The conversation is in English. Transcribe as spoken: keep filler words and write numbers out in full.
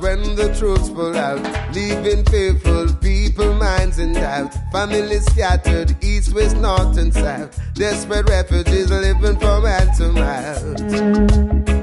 when the troops pull out, leaving fearful people minds in doubt. Families scattered east, west, north and south, desperate refugees living from hand to mouth.